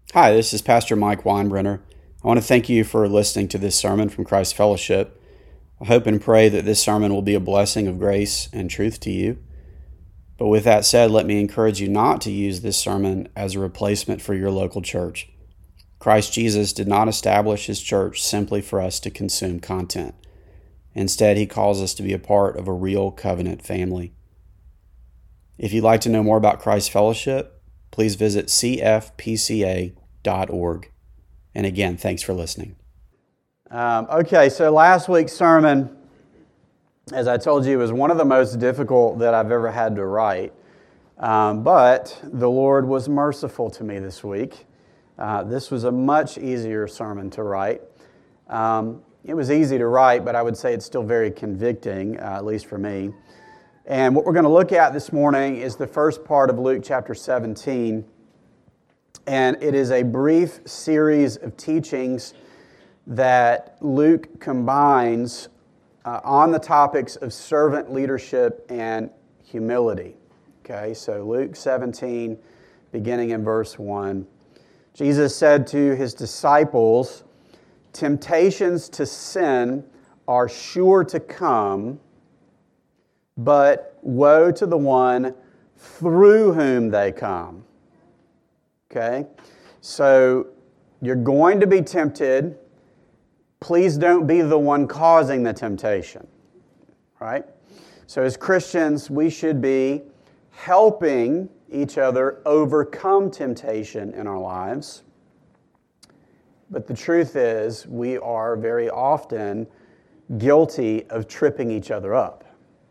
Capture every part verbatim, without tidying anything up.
Hi, this is Pastor Mike Weinbrenner. I want to thank you for listening to this sermon from Christ Fellowship. I hope and pray that this sermon will be a blessing of grace and truth to you. But with that said, let me encourage you not to use this sermon as a replacement for your local church. Christ Jesus did not establish his church simply for us to consume content. Instead, he calls us to be a part of a real covenant family. If you'd like to know more about Christ Fellowship, please visit c f p c a dot org. And again, thanks for listening. Um, okay, so last week's sermon, as I told you, was one of the most difficult that I've ever had to write. Um, but the Lord was merciful to me this week. Uh, this was a much easier sermon to write. Um, it was easy to write, but I would say it's still very convicting, uh, at least for me. And what we're going to look at this morning is the first part of Luke chapter seventeen. And it is a brief series of teachings that Luke combines uh, on the topics of servant leadership and humility. Okay, so Luke seventeen, beginning in verse one. Jesus said to his disciples, "Temptations to sin are sure to come, but woe to the one through whom they come." Okay, so you're going to be tempted. Please don't be the one causing the temptation, right? So as Christians, we should be helping each other overcome temptation in our lives. But the truth is, we are very often guilty of tripping each other up.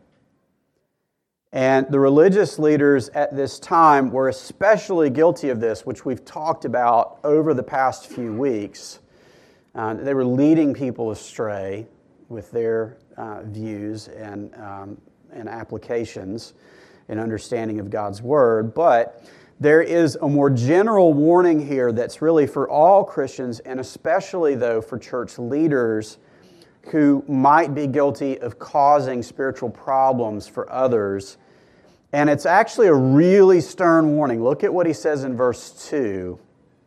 And the religious leaders at this time were especially guilty of this, which we've talked about over the past few weeks. Uh, they were leading people astray with their uh, views and, um, and applications and understanding of God's Word. But there is a more general warning here that's really for all Christians, and especially, though, for church leaders who might be guilty of causing spiritual problems for others. And it's actually a really stern warning. Look at what he says in verse two.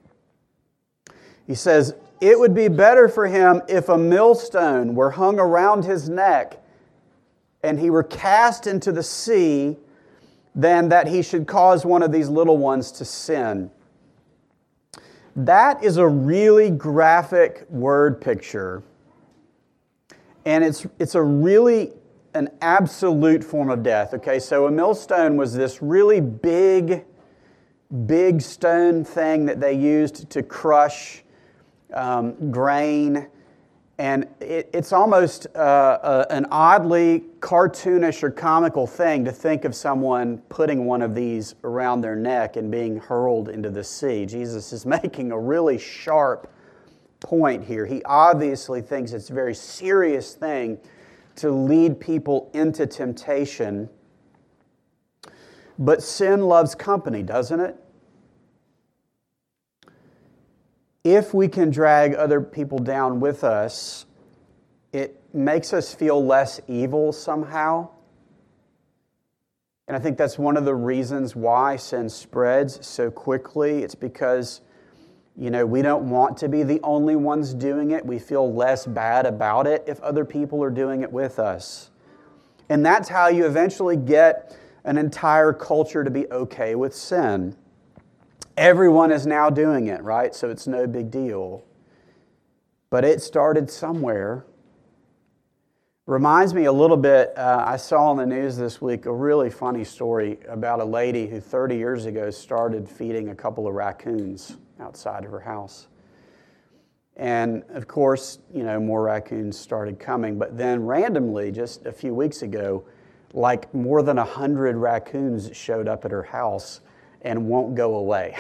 He says, "It would be better for him if a millstone were hung around his neck and he were cast into the sea than that he should cause one of these little ones to sin." That is a really graphic word picture. And it's it's a really an absolute form of death. Okay, so a millstone was this really big, big stone thing that they used to crush um, grain. And it, it's almost uh, a, an oddly cartoonish or comical thing to think of someone putting one of these around their neck and being hurled into the sea. Jesus is making a really sharp point here. He obviously thinks it's a very serious thing to lead people into temptation. But sin loves company, doesn't it? If we can drag other people down with us, it makes us feel less evil somehow. And I think that's one of the reasons why sin spreads so quickly. It's because You know, we don't want to be the only ones doing it. We feel less bad about it if other people are doing it with us. And that's how you eventually get an entire culture to be okay with sin. Everyone is now doing it, right? So it's no big deal. But it started somewhere. Reminds me a little bit, uh, I saw on the news this week a really funny story about a lady who thirty years ago started feeding a couple of raccoons outside of her house. And of course, you know, more raccoons started coming, but then randomly, just a few weeks ago, like more than a hundred raccoons showed up at her house and won't go away.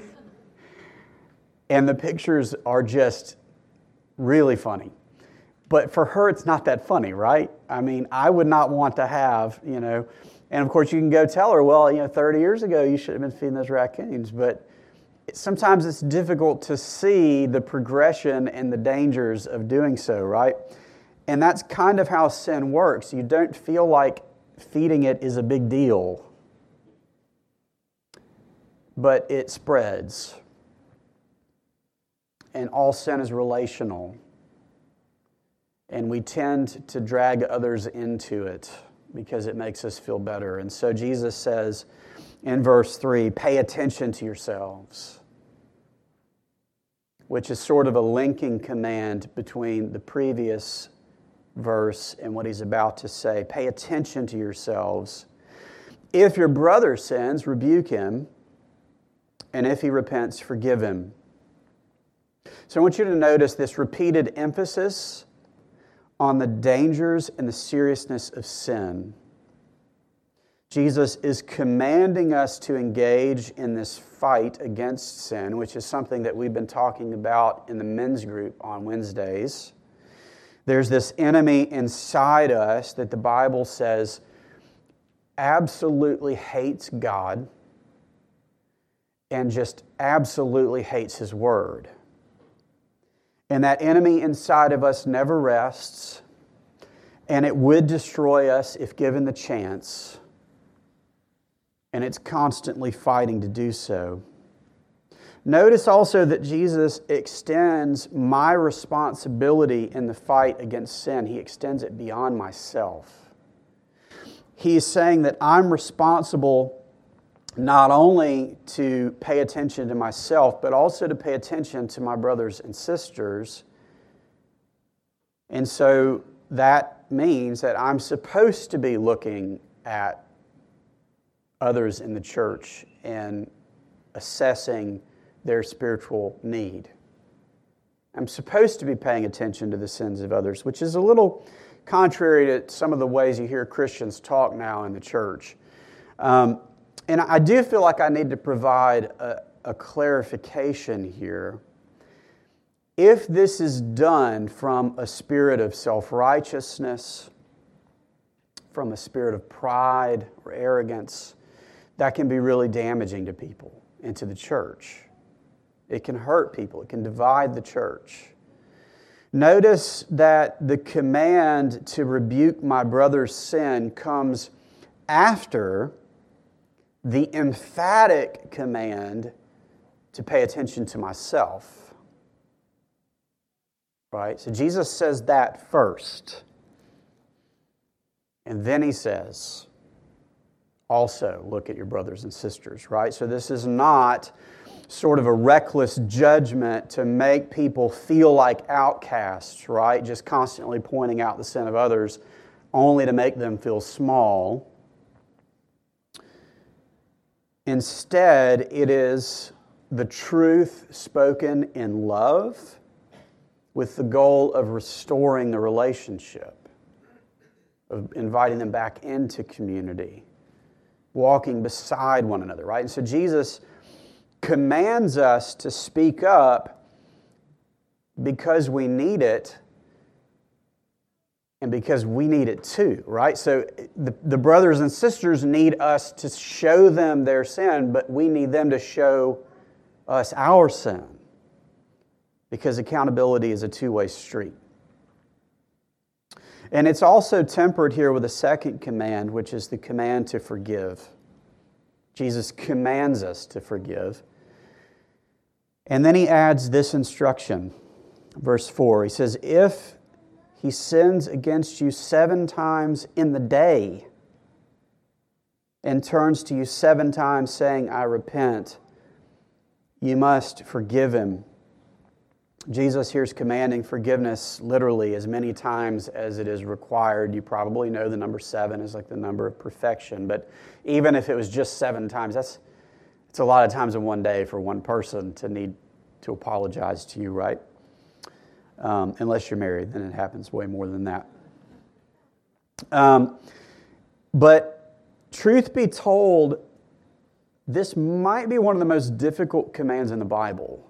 And the pictures are just really funny. But for her, it's not that funny, right? I mean, I would not want to have, you know, and of course you can go tell her, well, you know, thirty years ago you should have been feeding those raccoons, but sometimes it's difficult to see the progression and the dangers of doing so, right? And that's kind of how sin works. You don't feel like feeding it is a big deal. but it spreads. and all sin is relational. And we tend to drag others into it because it makes us feel better. And so Jesus says in verse three, pay attention to yourselves, which is sort of a linking command between the previous verse and what he's about to say. Pay attention to yourselves. If your brother sins, rebuke him, and if he repents, forgive him. So I want you to notice this repeated emphasis on the dangers and the seriousness of sin. Jesus is commanding us to engage in this fight against sin, which is something that we've been talking about in the men's group on Wednesdays. There's this enemy inside us that the Bible says absolutely hates God and just absolutely hates His Word. And that enemy inside of us never rests, and it would destroy us if given the chance. And it's constantly fighting to do so. Notice also that Jesus extends my responsibility in the fight against sin. He extends it beyond myself. He is saying that I'm responsible not only to pay attention to myself, but also to pay attention to my brothers and sisters. And so that means that I'm supposed to be looking at others in the church and assessing their spiritual need. I'm supposed to be paying attention to the sins of others, which is a little contrary to some of the ways you hear Christians talk now in the church. Um, and I do feel like I need to provide a, a clarification here. If this is done from a spirit of self-righteousness, from a spirit of pride or arrogance, that can be really damaging to people and to the church. It can hurt people. It can divide the church. Notice that the command to rebuke my brother's sin comes after the emphatic command to pay attention to myself. Right? So Jesus says that first. And then he says, also look at your brothers and sisters, right? So this is not sort of a reckless judgment to make people feel like outcasts, right? Just constantly pointing out the sin of others only to make them feel small. Instead, it is the truth spoken in love with the goal of restoring the relationship, of inviting them back into community, walking beside one another, right? And so Jesus commands us to speak up because we need it and because we need it too, right? So the, the brothers and sisters need us to show them their sin, but we need them to show us our sin because accountability is a two-way street. And it's also tempered here with a second command, which is the command to forgive. Jesus commands us to forgive. And then he adds this instruction, verse four. He says, if he sins against you seven times in the day and turns to you seven times saying, I repent, you must forgive him. Jesus here is commanding forgiveness literally as many times as it is required. You probably know the number seven is like the number of perfection. But even if it was just seven times, that's it's a lot of times in one day for one person to need to apologize to you, right? Um, unless you're married, then it happens way more than that. Um, but truth be told, this might be one of the most difficult commands in the Bible.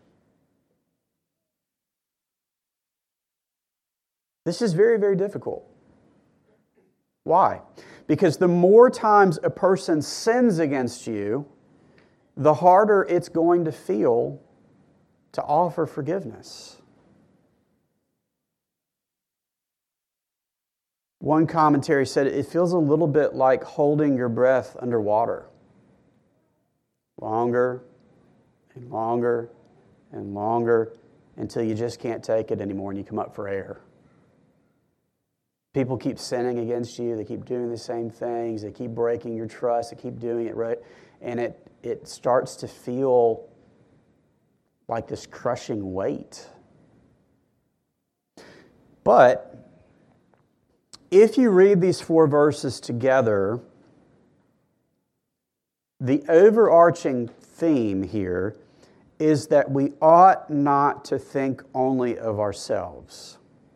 This is very, very difficult. Why? Because the more times a person sins against you, the harder it's going to feel to offer forgiveness. One commentary said it feels a little bit like holding your breath underwater. Longer and longer and longer until you just can't take it anymore and you come up for air. People keep sinning against you. They keep doing the same things. They keep breaking your trust. They keep doing it right. And it, it starts to feel like this crushing weight. But if you read these four verses together, the overarching theme here is that we ought not to think only of ourselves.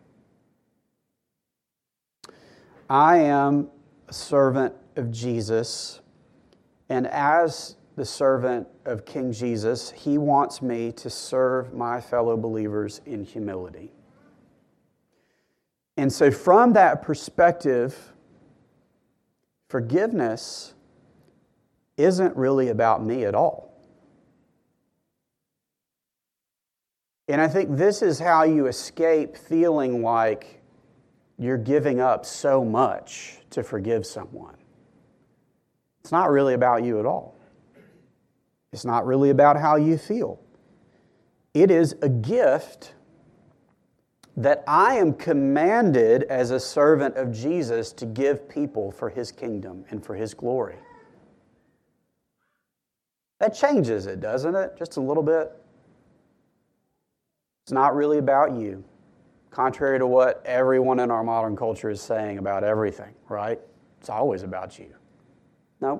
I am a servant of Jesus, and as the servant of King Jesus, He wants me to serve my fellow believers in humility. And so from that perspective, forgiveness isn't really about me at all. And I think this is how you escape feeling like you're giving up so much to forgive someone. It's not really about you at all. It's not really about how you feel. It is a gift that I am commanded as a servant of Jesus to give people for His kingdom and for His glory. That changes it, doesn't it? Just a little bit. It's not really about you. Contrary to what everyone in our modern culture is saying about everything, right? It's always about you. No.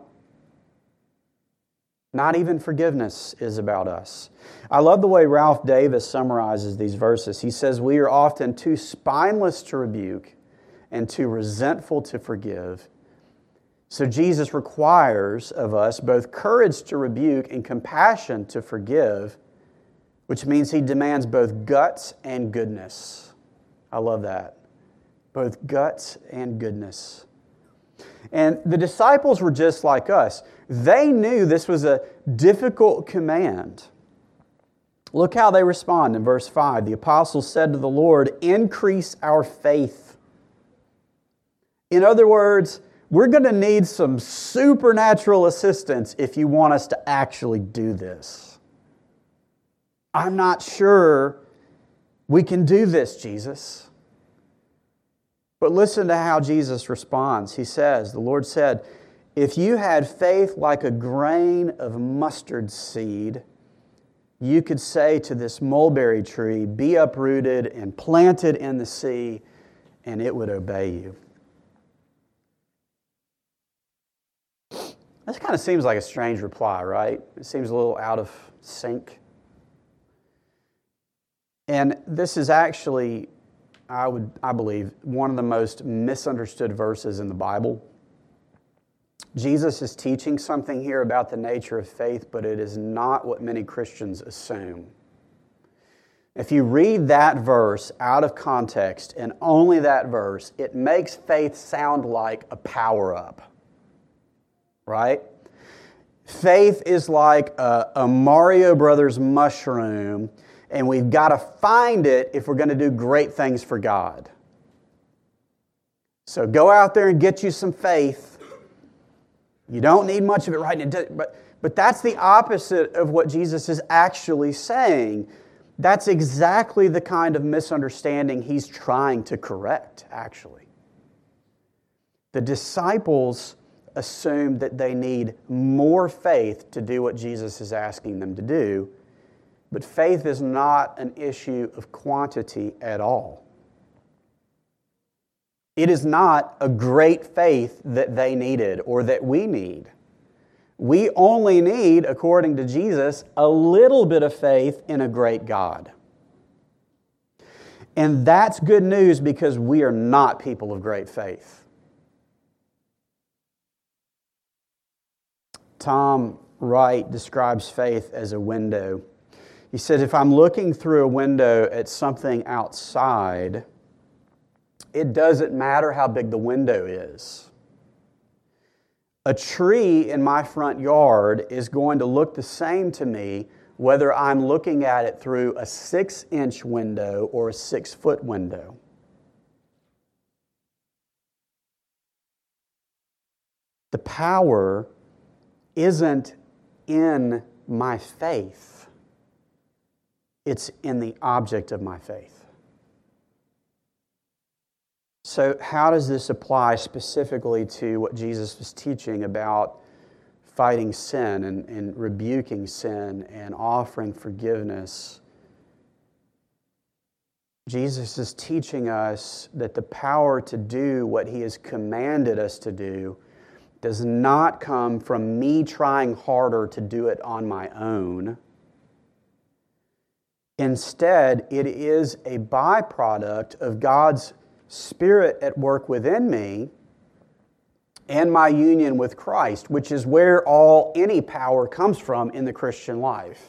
Not even forgiveness is about us. I love the way Ralph Davis summarizes these verses. He says, "We are often too spineless to rebuke and too resentful to forgive. So Jesus requires of us both courage to rebuke and compassion to forgive, which means He demands both guts and goodness." I love that. Both guts and goodness. And the disciples were just like us. They knew this was a difficult command. Look how they respond in verse five. The apostles said to the Lord, "Increase our faith." In other words, we're going to need some supernatural assistance if you want us to actually do this. I'm not sure we can do this, Jesus. But listen to how Jesus responds. He says, the Lord said, "If you had faith like a grain of mustard seed, you could say to this mulberry tree, 'Be uprooted and planted in the sea,' and it would obey you." This kind of seems like a strange reply, right? It seems a little out of sync. And this is actually, I would, I believe, one of the most misunderstood verses in the Bible. Jesus is teaching something here about the nature of faith, but it is not what many Christians assume. If you read that verse out of context, and only that verse, it makes faith sound like a power-up. Right? Faith is like a, a Mario Brothers mushroom, and we've got to find it if we're going to do great things for God. So go out there and get you some faith. You don't need much of it right now, but, but that's the opposite of what Jesus is actually saying. That's exactly the kind of misunderstanding He's trying to correct, actually. The disciples assume that they need more faith to do what Jesus is asking them to do, but faith is not an issue of quantity at all. It is not a great faith that they needed or that we need. We only need, according to Jesus, a little bit of faith in a great God. And that's good news because we are not people of great faith. Tom Wright describes faith as a window. He said, if I'm looking through a window at something outside, it doesn't matter how big the window is. A tree in my front yard is going to look the same to me whether I'm looking at it through a six-inch window or a six-foot window. The power isn't in my faith. It's in the object of my faith. So how does this apply specifically to what Jesus was teaching about fighting sin and, and rebuking sin and offering forgiveness? Jesus is teaching us that the power to do what He has commanded us to do does not come from me trying harder to do it on my own. Instead, it is a byproduct of God's Spirit at work within me and my union with Christ, which is where all any power comes from in the Christian life.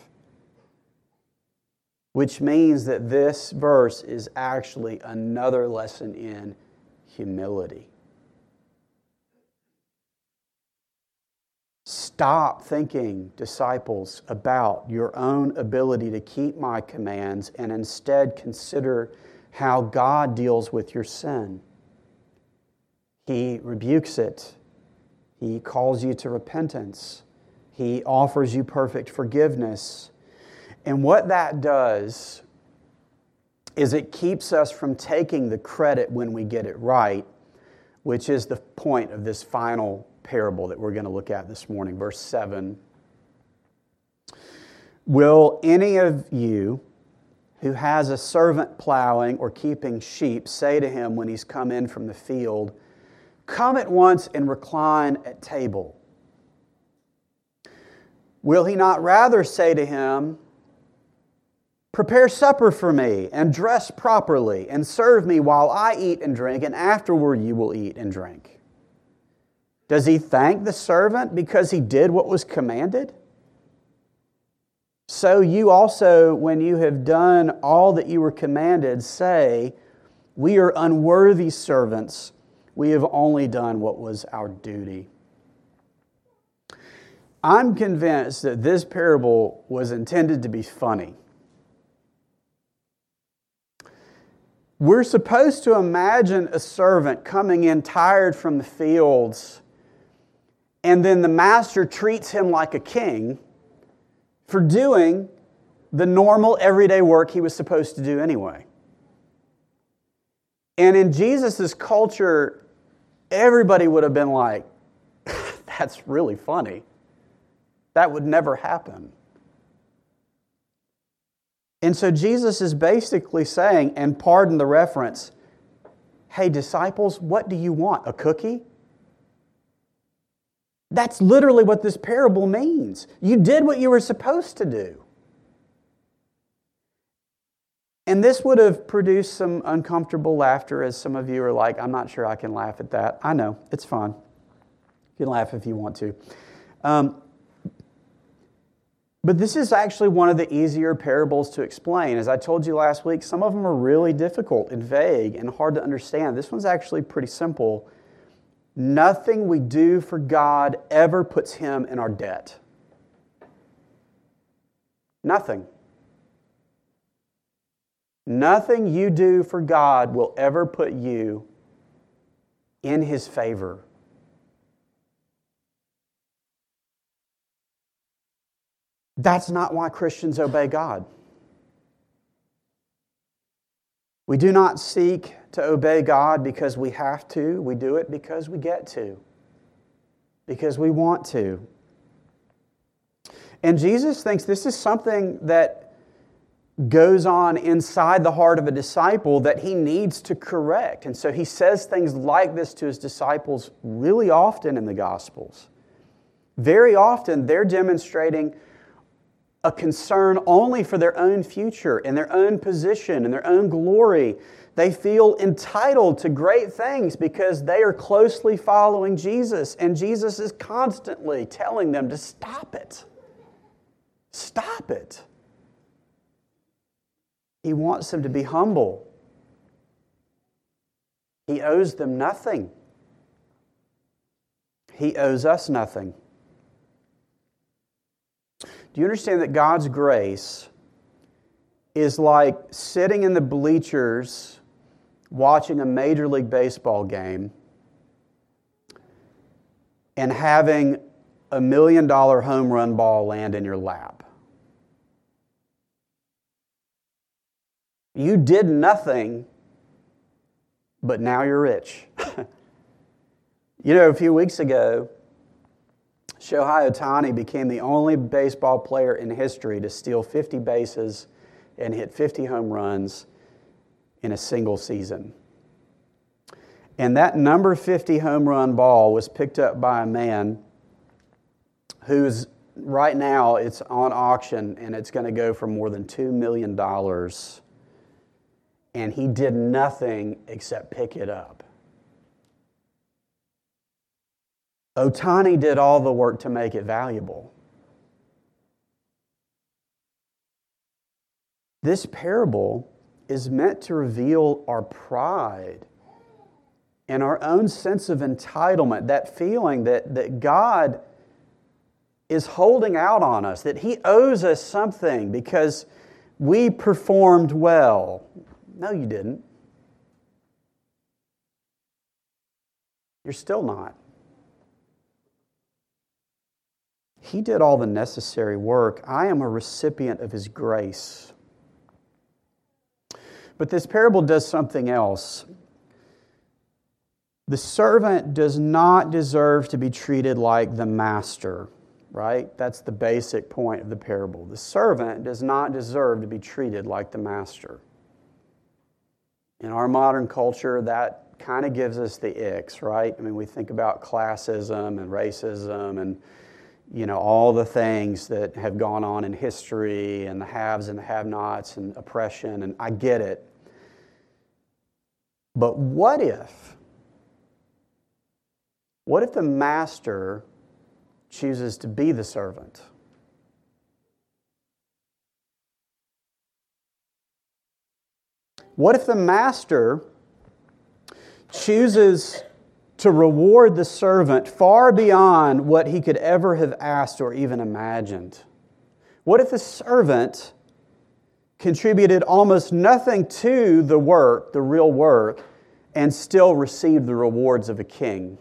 Which means that this verse is actually another lesson in humility. Stop thinking, disciples, about your own ability to keep my commands and instead consider how God deals with your sin. He rebukes it. He calls you to repentance. He offers you perfect forgiveness. And what that does is it keeps us from taking the credit when we get it right, which is the point of this final parable that we're going to look at this morning, verse seven. Will any of you who has a servant plowing or keeping sheep say to him when he's come in from the field, "Come at once and recline at table"? Will he not rather say to him, "Prepare supper for me, and dress properly, and serve me while I eat and drink, and afterward you will eat and drink"? Does he thank the servant because he did what was commanded? So you also, when you have done all that you were commanded, say, "We are unworthy servants. We have only done what was our duty." I'm convinced that this parable was intended to be funny. We're supposed to imagine a servant coming in tired from the fields, and then the master treats him like a king for doing the normal everyday work he was supposed to do anyway. And in Jesus' culture, everybody would have been like, "That's really funny. That would never happen." And so Jesus is basically saying, and pardon the reference, "Hey, disciples, what do you want? A cookie?" That's literally what this parable means. You did what you were supposed to do. And this would have produced some uncomfortable laughter, as some of you are like, "I'm not sure I can laugh at that." I know, it's fine. You can laugh if you want to. Um, But this is actually one of the easier parables to explain. As I told you last week, some of them are really difficult and vague and hard to understand. This one's actually pretty simple. Nothing we do for God ever puts Him in our debt. Nothing. Nothing you do for God will ever put you in His favor. That's not why Christians obey God. We do not seek to obey God because we have to. We do it because we get to. Because we want to. And Jesus thinks this is something that goes on inside the heart of a disciple that he needs to correct. And so he says things like this to his disciples really often in the Gospels. Very often they're demonstrating a concern only for their own future and their own position and their own glory. They feel entitled to great things because they are closely following Jesus, and Jesus is constantly telling them to stop it. Stop it. He wants them to be humble. He owes them nothing. He owes us nothing. Do you understand that God's grace is like sitting in the bleachers watching a Major League Baseball game and having a million dollar home run ball land in your lap? You did nothing, but now you're rich. You know, a few weeks ago, Shohei Ohtani became the only baseball player in history to steal fifty bases and hit fifty home runs in a single season. And that number fifty home run ball was picked up by a man who's right now it's on auction and it's going to go for more than two million dollars. And he did nothing except pick it up. Ohtani did all the work to make it valuable. This parable is meant to reveal our pride and our own sense of entitlement, that feeling that, that God is holding out on us, that He owes us something because we performed well. No, you didn't. You're still not. He did all the necessary work. I am a recipient of His grace. But this parable does something else. The servant does not deserve to be treated like the master, right? That's the basic point of the parable. The servant does not deserve to be treated like the master. In our modern culture, that kind of gives us the icks, right? I mean, we think about classism and racism and, you know, all the things that have gone on in history and the haves and the have-nots and oppression, and I get it. But what if, what if the master chooses to be the servant? What if the master chooses to reward the servant far beyond what he could ever have asked or even imagined? What if the servant contributed almost nothing to the work, the real work, and still received the rewards of a king?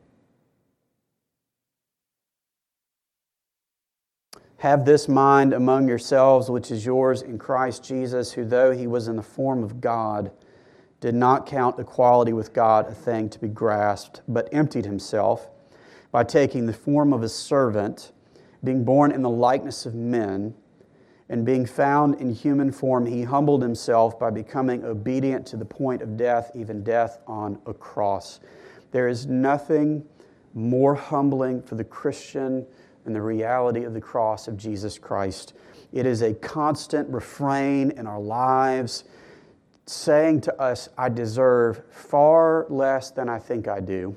Have this mind among yourselves, which is yours in Christ Jesus, who though He was in the form of God, did not count equality with God a thing to be grasped, but emptied Himself by taking the form of a servant, being born in the likeness of men, and being found in human form, He humbled Himself by becoming obedient to the point of death, even death on a cross. There is nothing more humbling for the Christian than the reality of the cross of Jesus Christ. It is a constant refrain in our lives saying to us, I deserve far less than I think I do,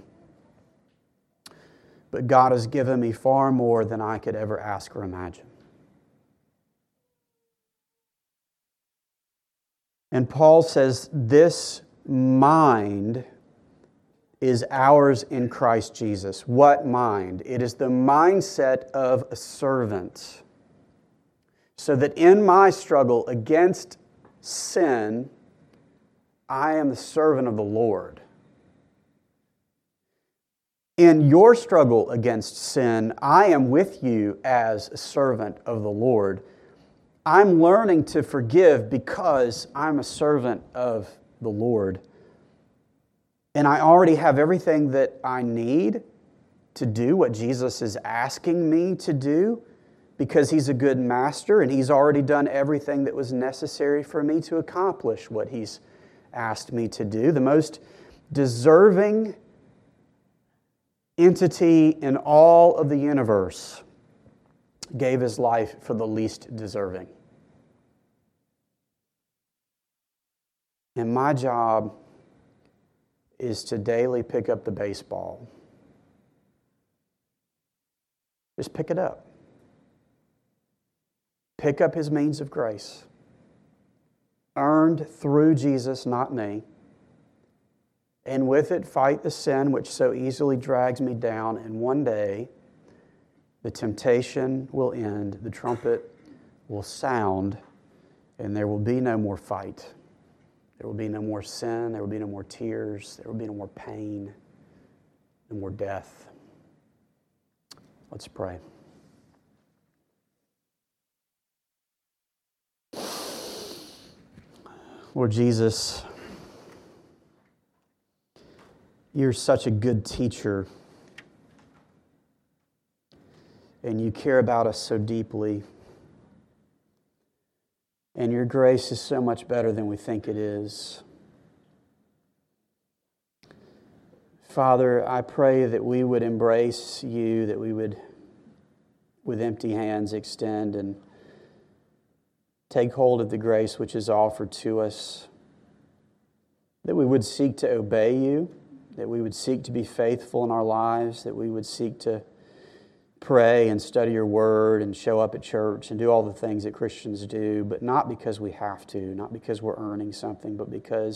but God has given me far more than I could ever ask or imagine. And Paul says this mind is ours in Christ Jesus. What mind? It is the mindset of a servant. So that in my struggle against sin, I am the servant of the Lord. In your struggle against sin, I am with you as a servant of the Lord. I'm learning to forgive because I'm a servant of the Lord. And I already have everything that I need to do what Jesus is asking me to do because He's a good master and He's already done everything that was necessary for me to accomplish what He's asked me to do. The most deserving entity in all of the universe gave His life for the least deserving. And my job is to daily pick up the baseball. Just pick it up. Pick up His means of grace. Earned through Jesus, not me. And with it, fight the sin which so easily drags me down. And one day, the temptation will end, the trumpet will sound, and there will be no more fight. There will be no more sin. There will be no more tears. There will be no more pain, no more death. Let's pray. Lord Jesus, you're such a good teacher, and you care about us so deeply. And your grace is so much better than we think it is. Father, I pray that we would embrace you, that we would, with empty hands, extend and take hold of the grace which is offered to us, that we would seek to obey you, that we would seek to be faithful in our lives, that we would seek to pray and study your word and show up at church and do all the things that Christians do, but not because we have to, not because we're earning something, but because